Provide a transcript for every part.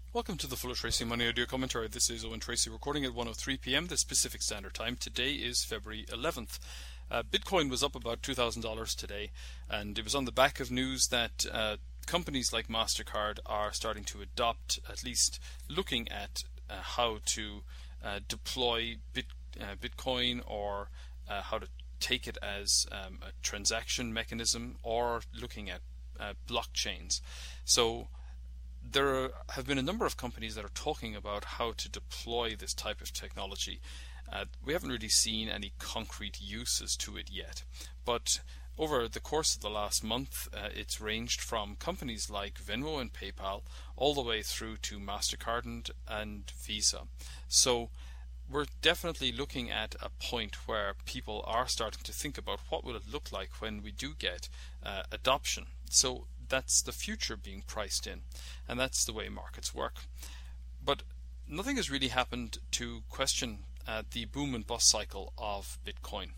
Welcome to the Full of Tracy Money Audio Commentary. This is Owen Tracy recording at 1:03 p.m. the Pacific Standard Time. Today is February 11th. Bitcoin was up about $2,000 today, and it was on the back of news that companies like MasterCard are starting to adopt, at least looking at how to deploy Bitcoin or how to take it as a transaction mechanism, or looking at blockchains. So there have been a number of companies that are talking about how to deploy this type of technology. We haven't really seen any concrete uses to it yet, but over the course of the last month, it's ranged from companies like Venmo and PayPal all the way through to MasterCard and Visa. So we're definitely looking at a point where people are starting to think about what will it look like when we do get adoption. So that's the future being priced in, and that's the way markets work. But nothing has really happened to question the boom and bust cycle of Bitcoin.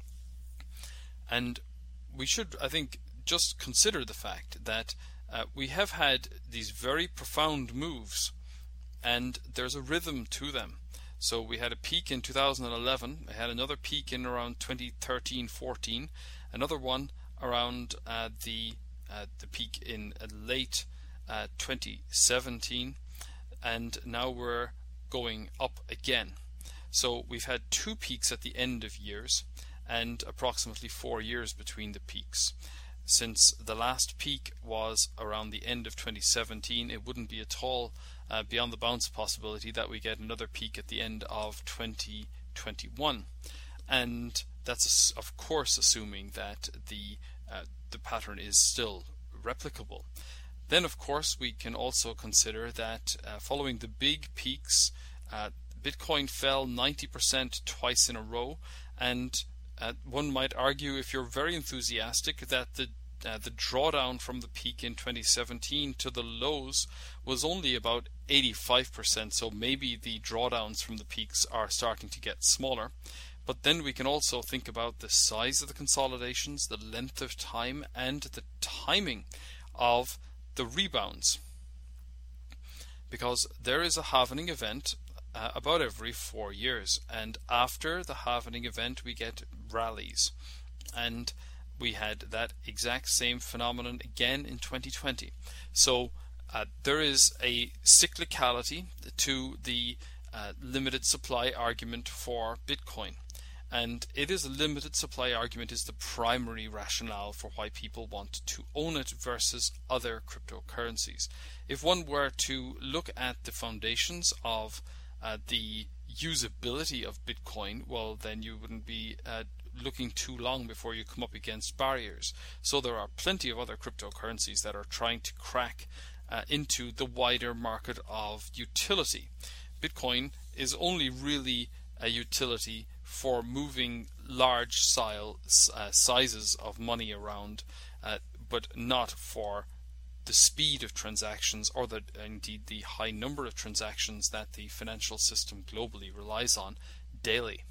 And we should, I think, just consider the fact that we have had these very profound moves, and there's a rhythm to them. So we had a peak in 2011, we had another peak in around 2013-14, another one around the peak in late 2017, and now we're going up again. So we've had two peaks at the end of years and approximately 4 years between the peaks. Since the last peak was around the end of 2017, it wouldn't be at all beyond the bounds possibility that we get another peak at the end of 2021. And that's of course assuming that the pattern is still replicable. Then of course we can also consider that following the big peaks, Bitcoin fell 90% twice in a row, and one might argue, if you're very enthusiastic, that the drawdown from the peak in 2017 to the lows was only about 85%, so maybe the drawdowns from the peaks are starting to get smaller. But then we can also think about the size of the consolidations, the length of time, and the timing of the rebounds. Because there is a halvening event about every 4 years, and after the halvening event we get rallies. And we had that exact same phenomenon again in 2020. So there is a cyclicality to the limited supply argument for Bitcoin. And it is a limited supply argument is the primary rationale for why people want to own it versus other cryptocurrencies. If one were to look at the foundations of the usability of Bitcoin, well, then you wouldn't be looking too long before you come up against barriers. So there are plenty of other cryptocurrencies that are trying to crack into the wider market of utility. Bitcoin is only really a utility for moving large sizes of money around, but not for the speed of transactions or indeed the high number of transactions that the financial system globally relies on daily.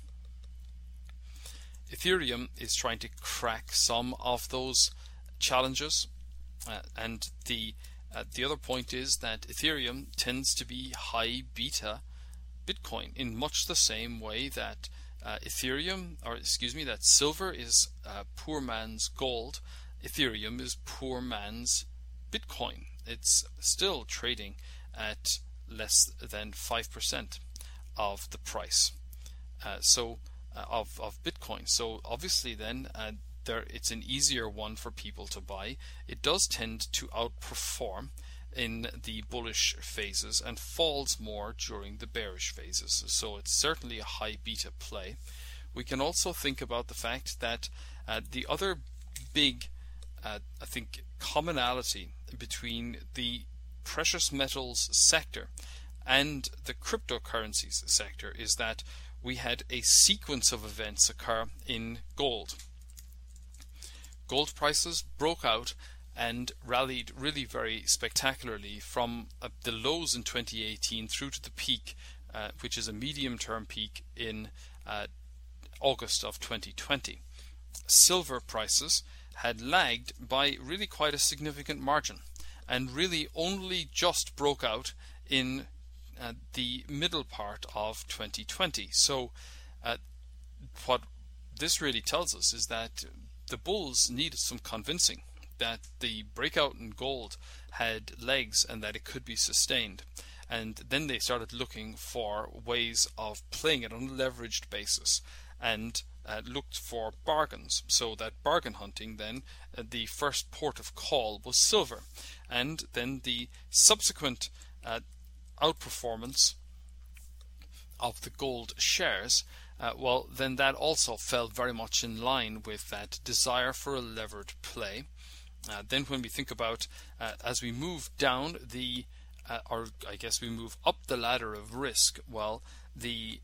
Ethereum is trying to crack some of those challenges, and the other point is that Ethereum tends to be high beta Bitcoin in much the same way that that silver is poor man's gold. Ethereum is poor man's Bitcoin. It's still trading at less than 5% of the price of Bitcoin. So obviously then it's an easier one for people to buy. It does tend to outperform in the bullish phases and falls more during the bearish phases. So it's certainly a high beta play. We can also think about the fact that the other big I think commonality between the precious metals sector and the cryptocurrencies sector is that we had a sequence of events occur in gold. Gold prices broke out and rallied really very spectacularly from the lows in 2018 through to the peak, which is a medium-term peak in August of 2020. Silver prices had lagged by really quite a significant margin, and really only just broke out in the middle part of 2020. So what this really tells us is that the bulls needed some convincing that the breakout in gold had legs and that it could be sustained. And then they started looking for ways of playing it on a leveraged basis and looked for bargains. So that bargain hunting, then the first port of call was silver. And then the subsequent outperformance of the gold shares, well, then that also fell very much in line with that desire for a levered play. Then when we think about as we move down or I guess we move up the ladder of risk, well, the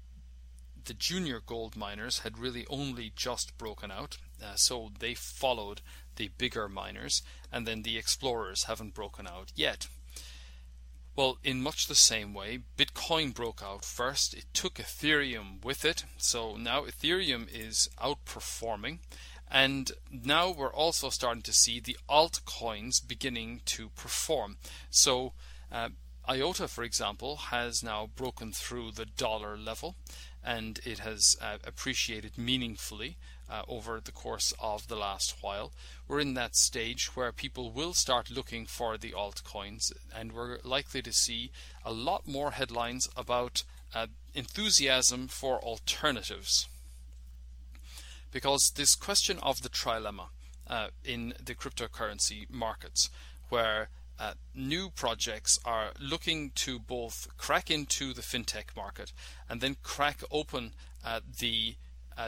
junior gold miners had really only just broken out, so they followed the bigger miners, and then the explorers haven't broken out yet. Well, in much the same way, Bitcoin broke out first. It took Ethereum with it, so now Ethereum is outperforming, and now we're also starting to see the altcoins beginning to perform. So IOTA, for example, has now broken through the dollar level, and it has appreciated meaningfully over the course of the last while. We're in that stage where people will start looking for the altcoins, and we're likely to see a lot more headlines about enthusiasm for alternatives. Because this question of the trilemma in the cryptocurrency markets, where new projects are looking to both crack into the fintech market and then crack open the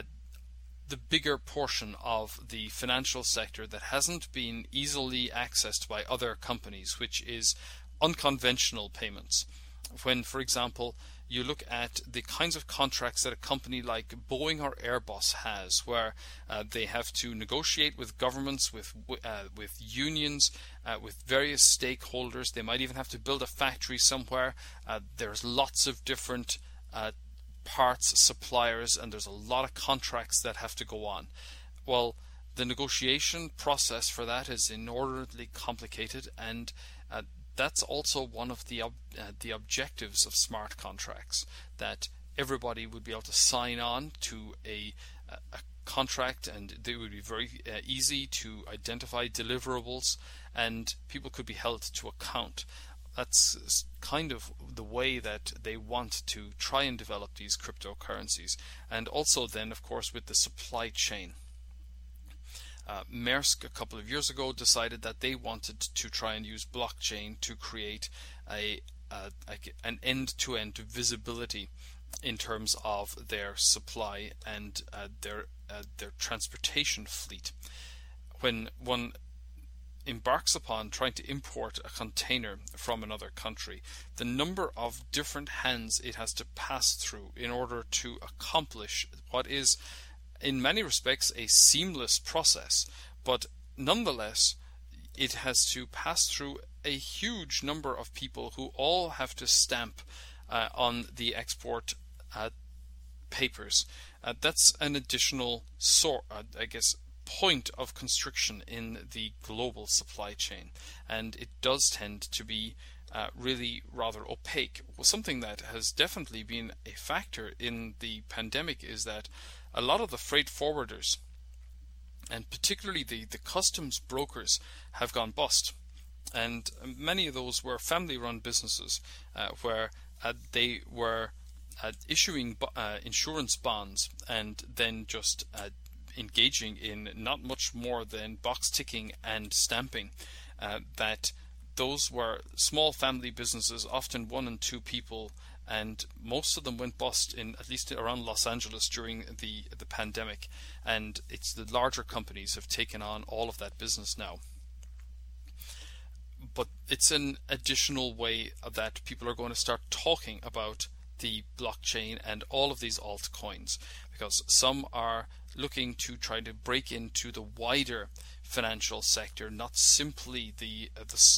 bigger portion of the financial sector that hasn't been easily accessed by other companies, which is unconventional payments. When, for example, you look at the kinds of contracts that a company like Boeing or Airbus has, where they have to negotiate with governments, with unions, with various stakeholders. They might even have to build a factory somewhere. There's lots of different parts, suppliers, and there's a lot of contracts that have to go on. Well, the negotiation process for that is inordinately complicated, and that's also one of the objectives of smart contracts, that everybody would be able to sign on to a contract, and they would be very easy to identify deliverables, and people could be held to account. That's kind of the way that they want to try and develop these cryptocurrencies. And also then, of course, with the supply chain. Maersk a couple of years ago decided that they wanted to try and use blockchain to create an end-to-end visibility in terms of their supply and their transportation fleet. When one embarks upon trying to import a container from another country, the number of different hands it has to pass through in order to accomplish what is in many respects a seamless process, but nonetheless it has to pass through a huge number of people who all have to stamp on the export papers. That's an additional point of constriction in the global supply chain, and it does tend to be really rather opaque. Something that has definitely been a factor in the pandemic is that a lot of the freight forwarders, and particularly the customs brokers, have gone bust, and many of those were family-run businesses where they were issuing insurance bonds and then just engaging in not much more than box ticking and stamping. That those were small family businesses, often 1 and 2 people, and most of them went bust in at least around Los Angeles during the pandemic, and it's the larger companies have taken on all of that business now. But it's an additional way that people are going to start talking about the blockchain and all of these altcoins, because some are looking to try to break into the wider financial sector, not simply the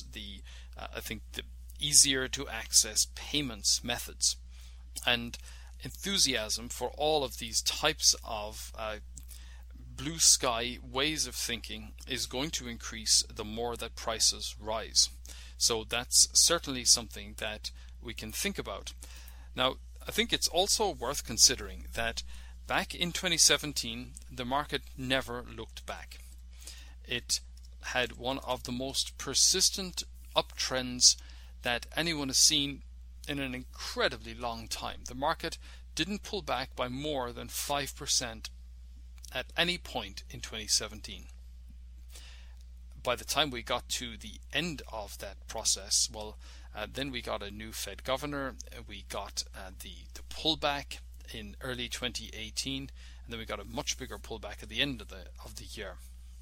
easier to access payments methods. And enthusiasm for all of these types of blue sky ways of thinking is going to increase the more that prices rise. So that's certainly something that we can think about. Now, I think it's also worth considering that back in 2017, the market never looked back. It had one of the most persistent uptrends that anyone has seen in an incredibly long time. The market didn't pull back by more than 5% at any point in 2017. By the time we got to the end of that process, then we got a new Fed governor, we got the pullback in early 2018, and then we got a much bigger pullback at the end of the year.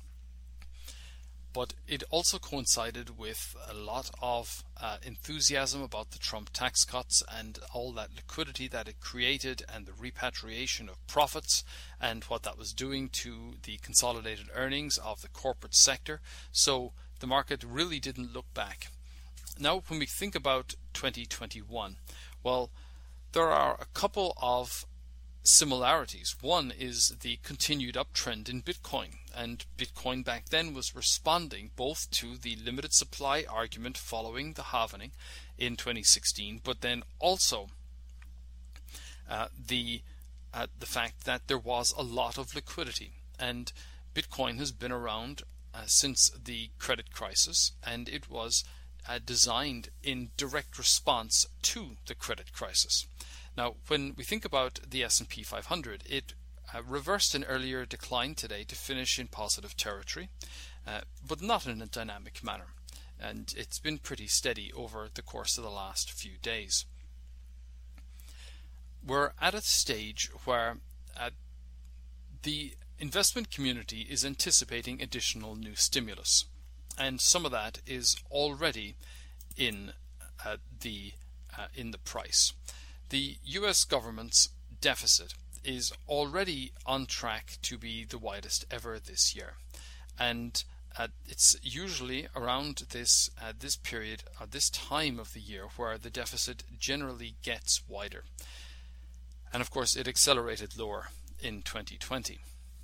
But it also coincided with a lot of enthusiasm about the Trump tax cuts and all that liquidity that it created, and the repatriation of profits and what that was doing to the consolidated earnings of the corporate sector. So the market really didn't look back. Now, when we think about 2021, well, there are a couple of similarities. One is the continued uptrend in Bitcoin, and Bitcoin back then was responding both to the limited supply argument following the halving in 2016, but then also the fact that there was a lot of liquidity, and Bitcoin has been around since the credit crisis, and it was designed in direct response to the credit crisis. Now, when we think about the S&P 500, it reversed an earlier decline today to finish in positive territory, but not in a dynamic manner. And it's been pretty steady over the course of the last few days. We're at a stage where the investment community is anticipating additional new stimulus, and some of that is already in the price. The US government's deficit is already on track to be the widest ever this year, and it's usually around this period or this time of the year where the deficit generally gets wider. And of course, it accelerated lower in 2020.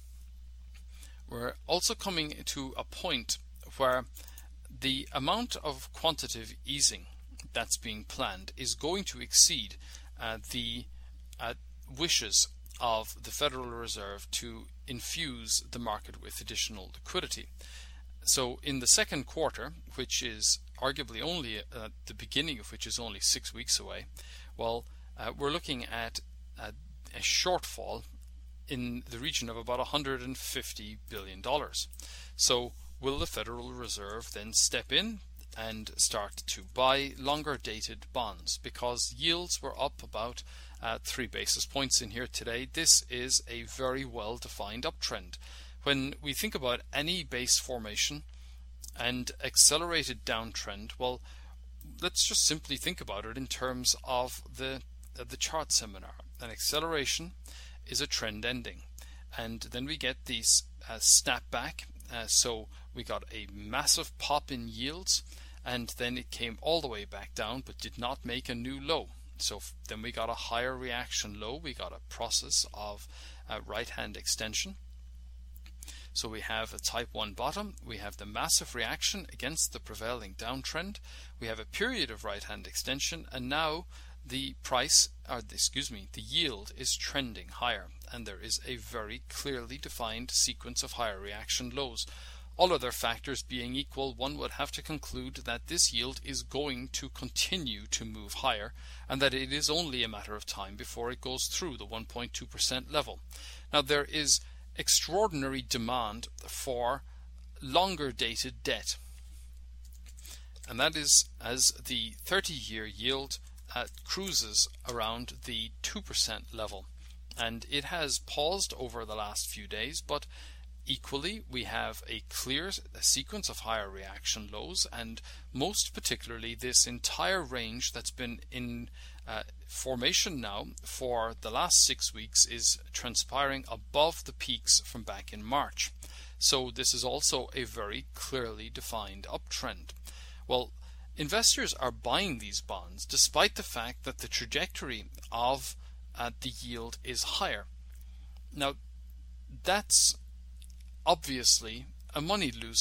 We're also coming to a point where the amount of quantitative easing that's being planned is going to exceed the wishes of the Federal Reserve to infuse the market with additional liquidity. So in the second quarter, which is arguably only the beginning of which is only 6 weeks away, we're looking at a shortfall in the region of about $150 billion. So will the Federal Reserve then step in and start to buy longer dated bonds? Because yields were up about 3 basis points in here today. This is a very well defined uptrend. When we think about any base formation and accelerated downtrend, well, let's just simply think about it in terms of the chart seminar. An acceleration is a trend ending, and then we get these snapback. So we got a massive pop in yields, and then it came all the way back down but did not make a new low. So then we got a higher reaction low. We got a process of right hand extension. So we have a type 1 bottom, we have the massive reaction against the prevailing downtrend, we have a period of right hand extension, and now the yield is trending higher, and there is a very clearly defined sequence of higher reaction lows. All other factors being equal, one would have to conclude that this yield is going to continue to move higher, and that it is only a matter of time before it goes through the 1.2% level. Now, there is extraordinary demand for longer dated debt, and that is as the 30-year yield cruises around the 2% level, and it has paused over the last few days, but equally we have a clear sequence of higher reaction lows, and most particularly this entire range that's been in formation now for the last 6 weeks is transpiring above the peaks from back in March. So this is also a very clearly defined uptrend. Well, investors are buying these bonds despite the fact that the trajectory of the yield is higher. Now, that's obviously a money loser.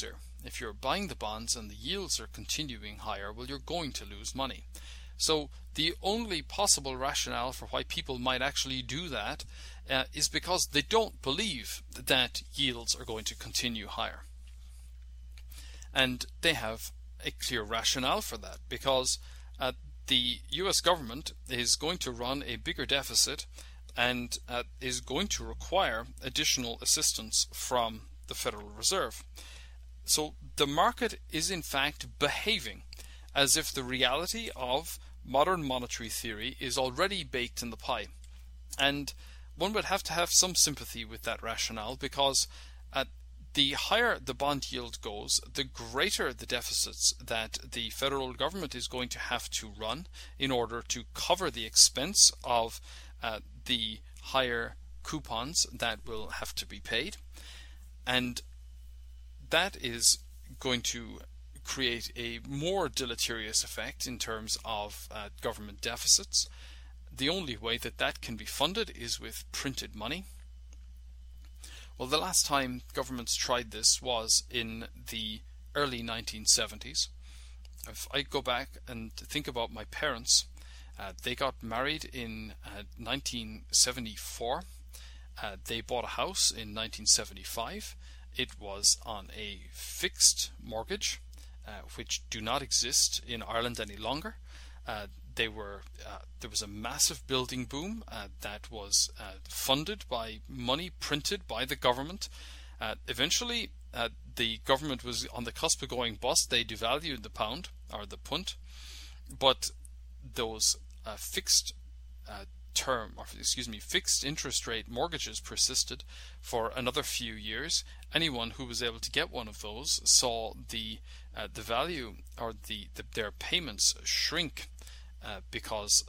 if you're buying the bonds and the yields are continuing higher, well, you're going to lose money. So the only possible rationale for why people might actually do that is because they don't believe that yields are going to continue higher. And they have a clear rationale for that, because the US government is going to run a bigger deficit and is going to require additional assistance from the Federal Reserve. So the market is in fact behaving as if the reality of modern monetary theory is already baked in the pie. And one would have to have some sympathy with that rationale, because the higher the bond yield goes, the greater the deficits that the federal government is going to have to run in order to cover the expense of the higher coupons that will have to be paid. And that is going to create a more deleterious effect in terms of government deficits. The only way that that can be funded is with printed money. Well, the last time governments tried this was in the early 1970s. If I go back and think about my parents, they got married in 1974. They bought a house in 1975. It was on a fixed mortgage, which do not exist in Ireland any longer. There was a massive building boom that was funded by money printed by the government. Eventually, the government was on the cusp of going bust. They devalued the pound, or the punt, but those fixed interest rate mortgages persisted for another few years. Anyone who was able to get one of those saw the value, or their payments shrink, because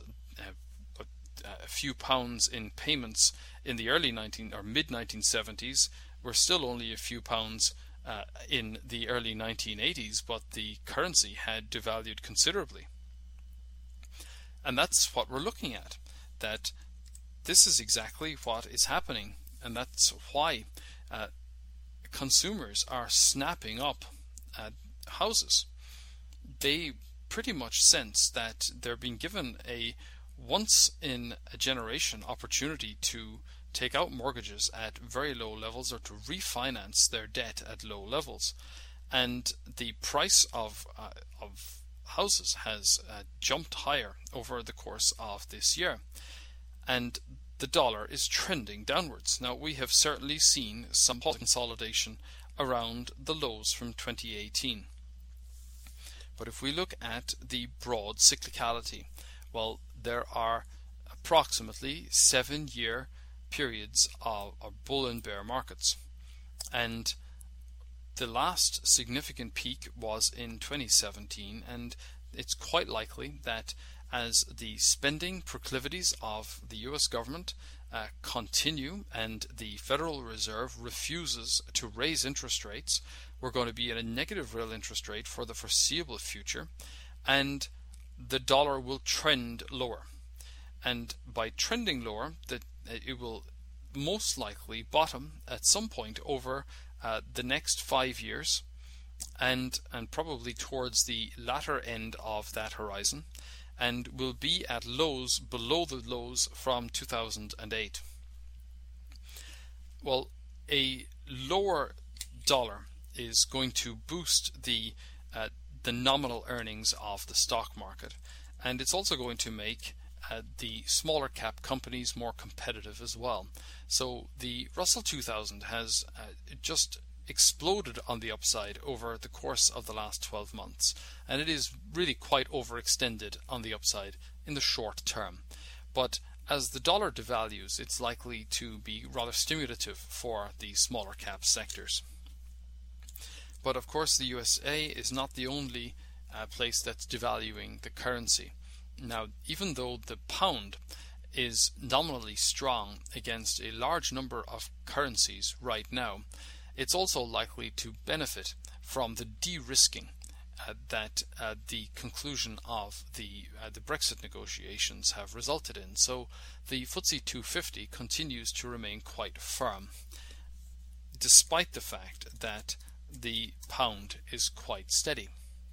a few pounds in payments in the early mid 1970s were still only a few pounds in the early 1980s, but the currency had devalued considerably. And that's what we're looking at, that this is exactly what is happening, and that's why consumers are snapping up houses. They pretty much sense that they're being given a once-in-a-generation opportunity to take out mortgages at very low levels, or to refinance their debt at low levels. And the price of houses has jumped higher over the course of this year. And the dollar is trending downwards. Now, we have certainly seen some consolidation around the lows from 2018. But if we look at the broad cyclicality, well, there are approximately 7-year periods of bull and bear markets. And the last significant peak was in 2017, and it's quite likely that as the spending proclivities of the US government continue and the Federal Reserve refuses to raise interest rates, we're going to be at a negative real interest rate for the foreseeable future, and the dollar will trend lower. And by trending lower, it will most likely bottom at some point over the next 5 years, and probably towards the latter end of that horizon, and will be at lows below the lows from 2008. Well, a lower dollar is going to boost the nominal earnings of the stock market, and it's also going to make the smaller cap companies more competitive as well. So the Russell 2000 has just exploded on the upside over the course of the last 12 months, and it is really quite overextended on the upside in the short term. But as the dollar devalues, it's likely to be rather stimulative for the smaller cap sectors. But of course, the USA is not the only place that's devaluing the currency. Now, even though the pound is nominally strong against a large number of currencies right now, it's also likely to benefit from the de-risking that the conclusion of the Brexit negotiations have resulted in. So the FTSE 250 continues to remain quite firm, despite the fact that the pound is quite steady.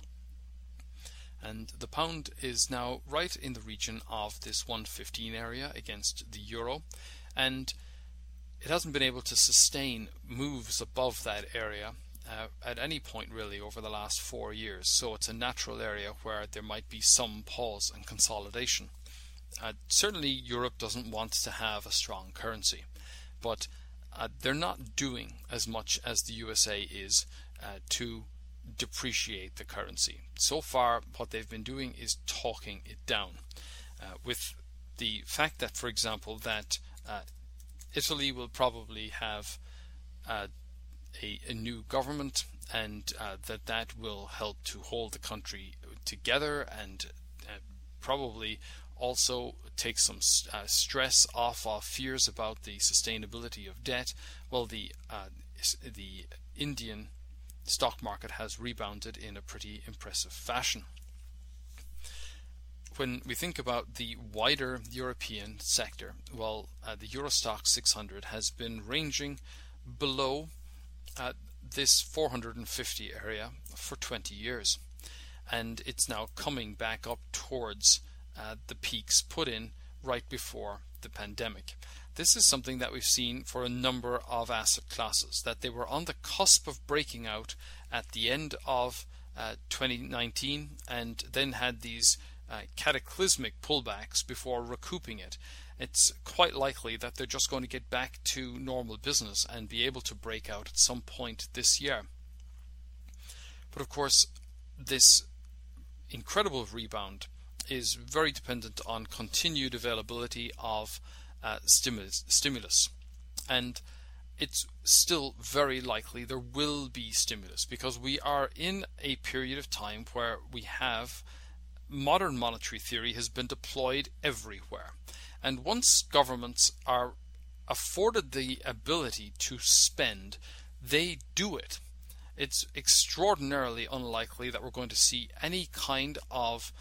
And the pound is now right in the region of this 115 area against the euro, and it hasn't been able to sustain moves above that area at any point really over the last 4 years. So it's a natural area where there might be some pause and consolidation. Certainly Europe doesn't want to have a strong currency, but they're not doing as much as the USA is to depreciate the currency. So far what they've been doing is talking it down, with the fact that, for example, that Italy will probably have a new government, and that will help to hold the country together, and probably also take some stress off of fears about the sustainability of debt. Well, the Indian stock market has rebounded in a pretty impressive fashion. When we think about the wider European sector, well, the Euro Stoxx 600 has been ranging below this 450 area for 20 years, and it's now coming back up towards the peaks put in right before the pandemic. This is something that we've seen for a number of asset classes, that they were on the cusp of breaking out at the end of 2019 and then had these cataclysmic pullbacks before recouping it. It's quite likely that they're just going to get back to normal business and be able to break out at some point this year. But of course, this incredible rebound is very dependent on continued availability of stimulus, and it's still very likely there will be stimulus, because we are in a period of time where we have modern monetary theory has been deployed everywhere, and once governments are afforded the ability to spend, they do it. It's extraordinarily unlikely that we're going to see any kind of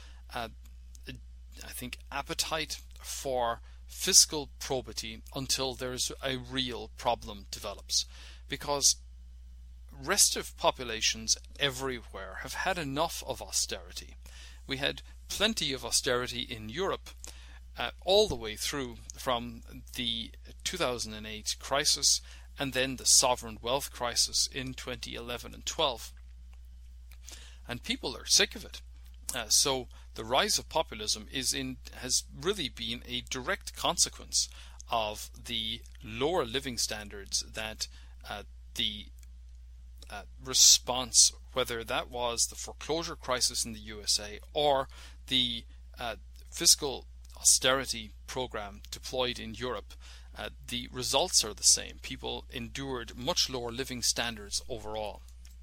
appetite for fiscal probity until there's a real problem develops, because restive populations everywhere have had enough of austerity. We had plenty of austerity in Europe all the way through from the 2008 crisis and then the sovereign wealth crisis in 2011 and 12. And people are sick of it. So the rise of populism has really been a direct consequence of the lower living standards that the response, whether that was the foreclosure crisis in the USA or the fiscal austerity program deployed in Europe, the results are the same. People endured much lower living standards overall.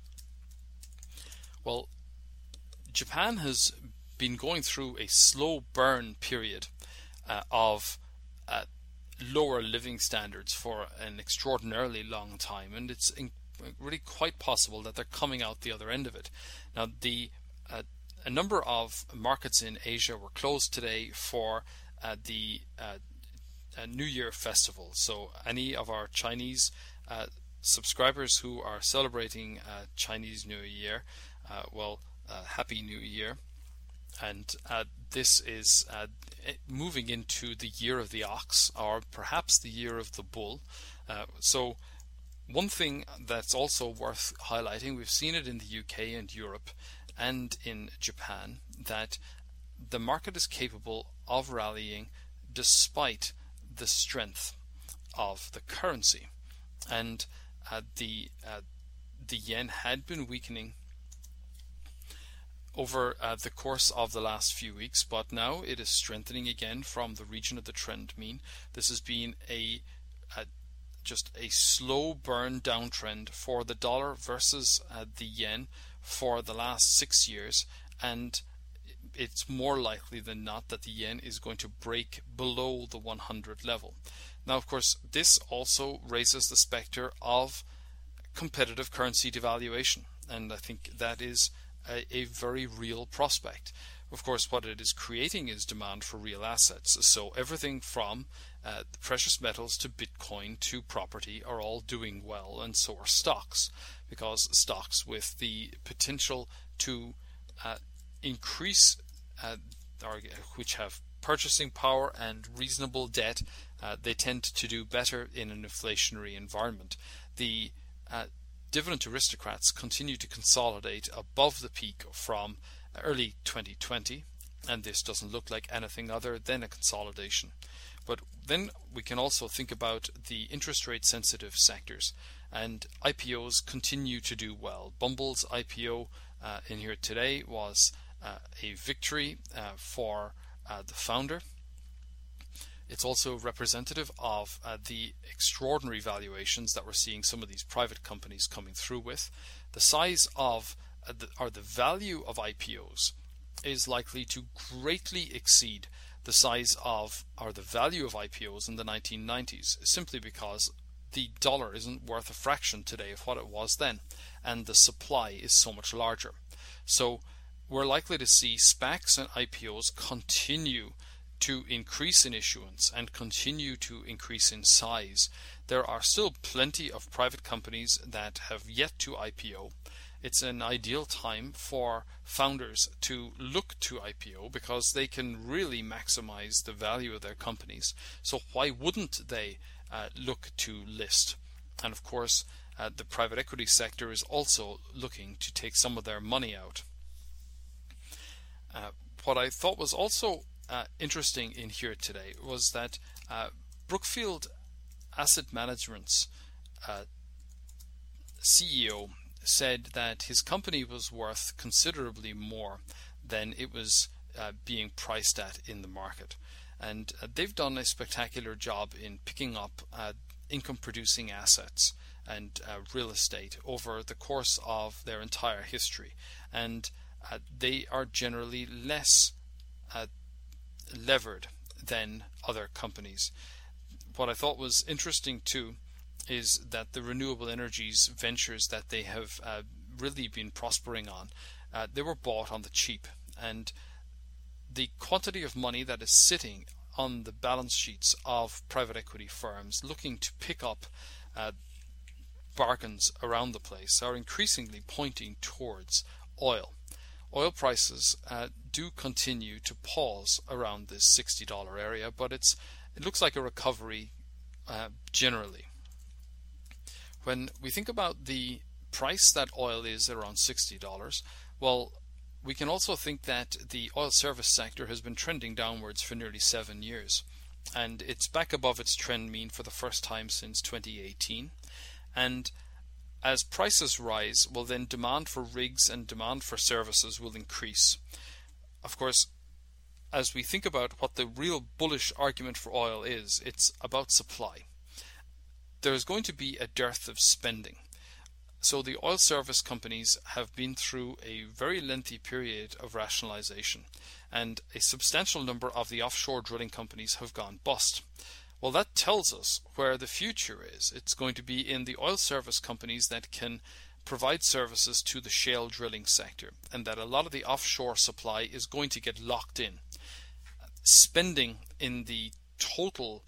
Well, Japan has been going through a slow burn period of lower living standards for an extraordinarily long time, and it's really quite possible that they're coming out the other end of it. Now, a number of markets in Asia were closed today for the New Year festival. So any of our Chinese subscribers who are celebrating Chinese New Year, Happy New Year. And this is moving into the year of the ox, or perhaps the year of the bull. So one thing that's also worth highlighting, we've seen it in the UK and Europe and in Japan, that the market is capable of rallying despite the strength of the currency. And the yen had been weakening over the course of the last few weeks, but now it is strengthening again from the region of the trend mean. This has been just a slow burn downtrend for the dollar versus the yen for the last 6 years, and it's more likely than not that the yen is going to break below the 100 level. Now, of course, this also raises the specter of competitive currency devaluation, and I think that is a very real prospect. Of course, what it is creating is demand for real assets. So everything from precious metals to Bitcoin to property are all doing well, and so are stocks. because stocks with the potential to increase or which have purchasing power and reasonable debt, they tend to do better in an inflationary environment. The dividend aristocrats continue to consolidate above the peak from early 2020, and this doesn't look like anything other than a consolidation. But then we can also think about the interest rate sensitive sectors, and IPOs continue to do well. Bumble's IPO in here today was a victory for the founder. It's also representative of the extraordinary valuations that we're seeing some of these private companies coming through with. The size of the value of IPOs is likely to greatly exceed the size of or the value of IPOs in the 1990s, simply because the dollar isn't worth a fraction today of what it was then, and the supply is so much larger. So we're likely to see SPACs and IPOs continue to increase in issuance and continue to increase in size. There are still plenty of private companies that have yet to IPO. It's an ideal time for founders to look to IPO because they can really maximize the value of their companies. So why wouldn't they look to list? And of course, the private equity sector is also looking to take some of their money out. What I thought was also interesting in here today was that Brookfield Asset Management's CEO said that his company was worth considerably more than it was being priced at in the market. And they've done a spectacular job in picking up income producing assets and real estate over the course of their entire history. And they are generally less levered than other companies. What I thought was interesting too is that the renewable energies ventures that they have really been prospering on, they were bought on the cheap, and the quantity of money that is sitting on the balance sheets of private equity firms looking to pick up bargains around the place are increasingly pointing towards oil. Oil prices do continue to pause around this $60 area, but it looks like a recovery generally. When we think about the price that oil is around $60, well, we can also think that the oil service sector has been trending downwards for nearly 7 years, and it's back above its trend mean for the first time since 2018. And as prices rise, well, then demand for rigs and demand for services will increase. Of course, as we think about what the real bullish argument for oil is, it's about supply. There's going to be a dearth of spending. So the oil service companies have been through a very lengthy period of rationalization, and a substantial number of the offshore drilling companies have gone bust. Well, that tells us where the future is. It's going to be in the oil service companies that can provide services to the shale drilling sector, and that a lot of the offshore supply is going to get locked in. Spending in the total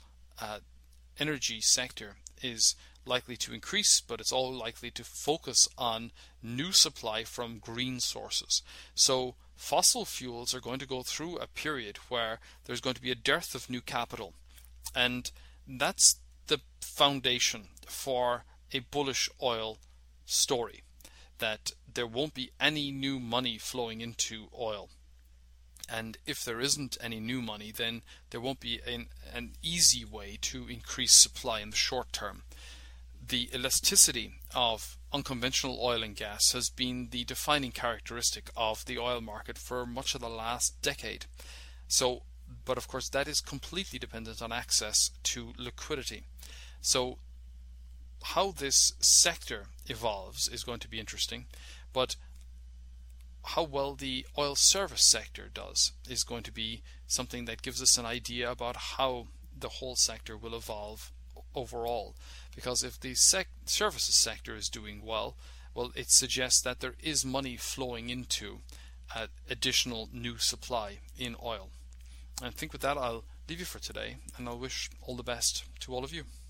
energy sector is likely to increase, but it's all likely to focus on new supply from green sources. So fossil fuels are going to go through a period where there's going to be a dearth of new capital, and that's the foundation for a bullish oil story, that there won't be any new money flowing into oil. And if there isn't any new money, then there won't be an easy way to increase supply in the short term. The elasticity of unconventional oil and gas has been the defining characteristic of the oil market for much of the last decade. So, but of course that is completely dependent on access to liquidity. So how this sector evolves is going to be interesting, but how well the oil service sector does is going to be something that gives us an idea about how the whole sector will evolve overall. Because if the services sector is doing well, it suggests that there is money flowing into additional new supply in oil. And I think with that I'll leave you for today, and I'll wish all the best to all of you.